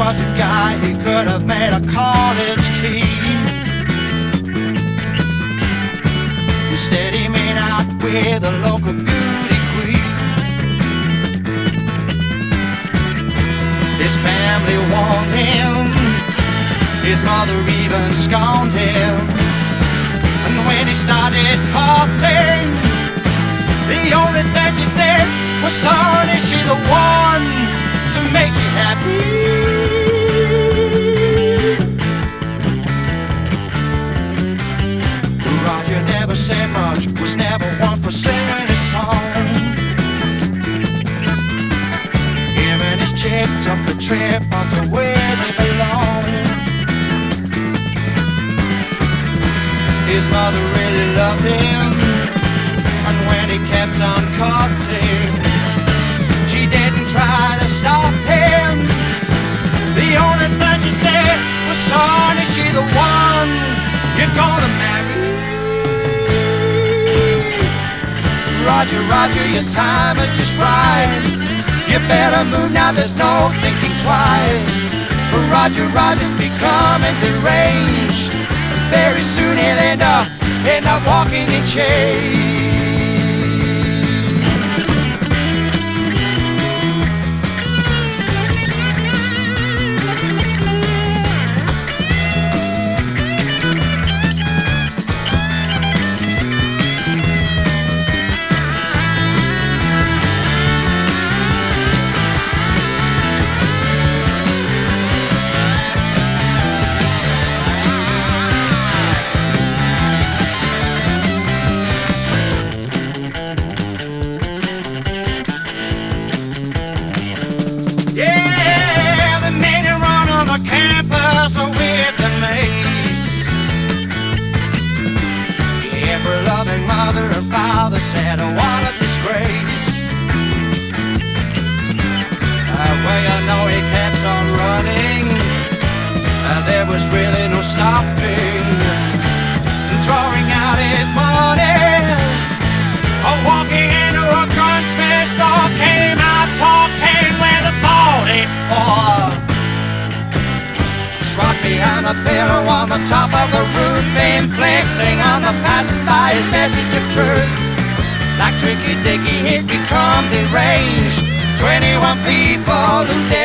was a guy, he could have made a college team. Instead he made out with a local beauty queen. His family warned him, his mother even scorned him. And when he started courting, the only thing she said was, son, is she the one to make you happy? Roger never said much, was never one for singing his song. Him and his chick took a trip on to where they belong. His mother really loved him, and when he kept on courting, she didn't try to stop him. The only thing she said was, son, is she the one you're gonna marry? Roger, Roger, your time is just right. You better move now, there's no thinking twice. Roger, Roger's becoming deranged. Very soon he'll end up walking in chains. Campus with the mace. Every loving mother and father said, oh, what a disgrace. Well, you know he kept on running, and there was really no stopping. Drawing out his money, walking into a gunsmith store, came out talking with a 44. Struck behind the pillar on the top of the roof, inflicting on the passerby his message of truth. Like Tricky Dicky, he'd become deranged. 21 people who